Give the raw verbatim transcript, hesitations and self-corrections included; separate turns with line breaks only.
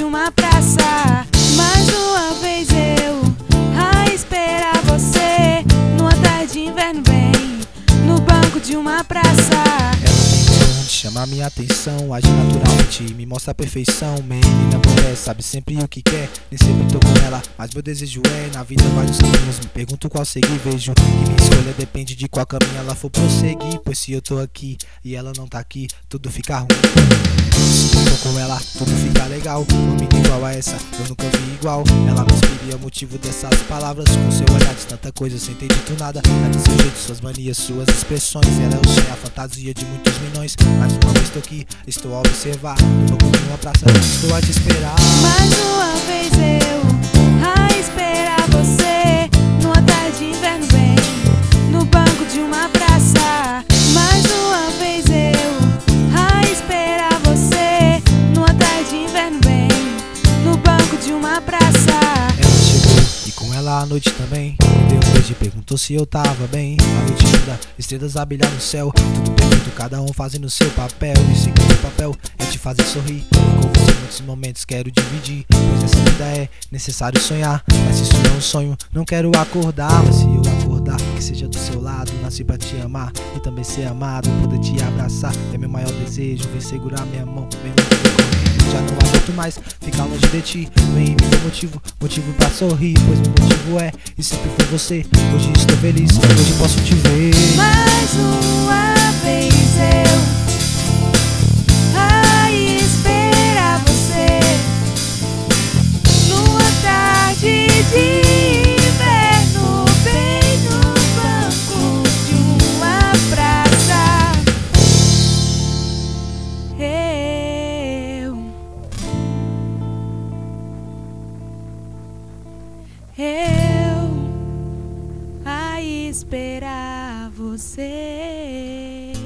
de uma praça. Mais uma vez eu a esperar você, numa tarde de inverno bem, no banco de uma praça.
Chama minha atenção, age naturalmente, me mostra a perfeição. Menina mulher, sabe sempre o que quer, nem sempre tô com ela, mas meu desejo é, na vida vários caminhos. Me pergunto qual seguir, vejo que minha escolha depende de qual caminho ela for prosseguir. Pois se eu tô aqui e ela não tá aqui, tudo fica ruim. Se eu tô com ela, tudo fica legal. Uma menina igual a essa, eu nunca vi igual. Ela me inspira, o motivo dessas palavras. Com seu olhar diz tanta coisa sem ter dito nada. Ela de seu jeito, suas manias, suas expressões. Ela é o sonho, a fantasia de muitos milhões. Mais uma vez tô aqui, estou a observar, no banco de uma praça, estou a te esperar.
Mais uma vez eu a esperar você, numa tarde de inverno bem, no banco de uma praça. Mais uma vez eu a esperar você, numa tarde de inverno bem, no banco de uma praça.
Ela chegou e com ela a noite também, me deu um beijo e perguntou se eu tava bem. A noite linda, estrelas a brilhar no céu, tudo perfeito, cada um fazendo seu papel. E se o meu papel é te fazer sorrir, com você muitos momentos quero dividir. Pois essa vida é necessário sonhar, mas se isso não é um sonho, não quero acordar. Mas se eu acordar, que seja do seu lado, nasci pra te amar e também ser amado, poder te abraçar é meu maior desejo. Vem segurar minha mão, mesmo que eu correndo, já não aguento mais ficar longe de ti. Vem me dê motivo, motivo pra sorrir, pois meu motivo é e sempre foi você. Hoje estou feliz, hoje posso te ver.
Mais uma vez eu a esperar você, numa tarde de inverno bem no banco de uma praça. Eu Eu a esperar você.